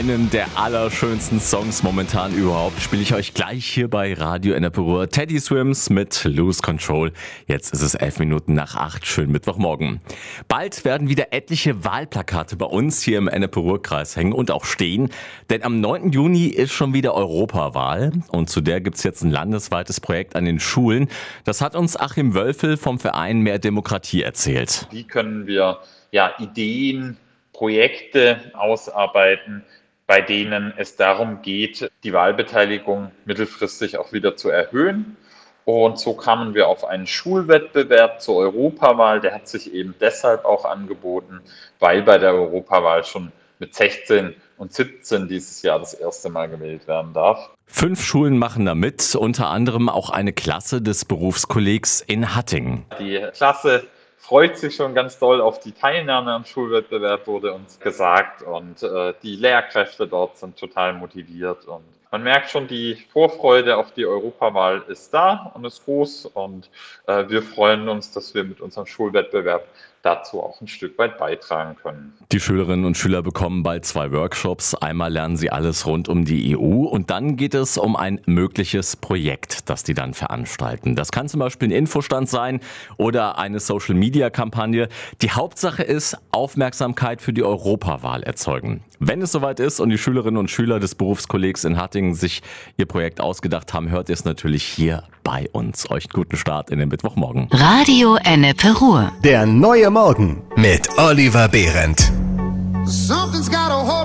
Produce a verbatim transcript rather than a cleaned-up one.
Einen der allerschönsten Songs momentan überhaupt spiele ich euch gleich hier bei Radio Ennepe Ruhr. Teddy Swims mit Lose Control. Jetzt ist es elf Minuten nach acht. Schönen Mittwochmorgen. Bald werden wieder etliche Wahlplakate bei uns hier im Ennepe Ruhr-Kreis hängen und auch stehen. Denn am neunten Juni ist schon wieder Europawahl. Und zu der gibt's jetzt ein landesweites Projekt an den Schulen. Das hat uns Achim Wölfel vom Verein Mehr Demokratie erzählt. Wie können wir ja Ideen, Projekte ausarbeiten, bei denen es darum geht, die Wahlbeteiligung mittelfristig auch wieder zu erhöhen. Und so kamen wir auf einen Schulwettbewerb zur Europawahl. Der hat sich eben deshalb auch angeboten, weil bei der Europawahl schon mit sechzehn und siebzehn dieses Jahr das erste Mal gewählt werden darf. Fünf Schulen machen da mit, unter anderem auch eine Klasse des Berufskollegs in Hattingen. Die Klasse freut sich schon ganz doll auf die Teilnahme am Schulwettbewerb, wurde uns gesagt. Und äh, die Lehrkräfte dort sind total motiviert. Und man merkt schon, die Vorfreude auf die Europawahl ist da und ist groß. Und äh, wir freuen uns, dass wir mit unserem Schulwettbewerb dazu auch ein Stück weit beitragen können. Die Schülerinnen und Schüler bekommen bald zwei Workshops. Einmal lernen sie alles rund um die E U und dann geht es um ein mögliches Projekt, das die dann veranstalten. Das kann zum Beispiel ein Infostand sein oder eine Social-Media-Kampagne. Die Hauptsache ist, Aufmerksamkeit für die Europawahl erzeugen. Wenn es soweit ist und die Schülerinnen und Schüler des Berufskollegs in Hattingen sich ihr Projekt ausgedacht haben, hört ihr es natürlich hier bei uns. Euch einen guten Start in den Mittwochmorgen. Radio Ennepe Ruhr. Der neue Morgen mit Oliver Behrendt.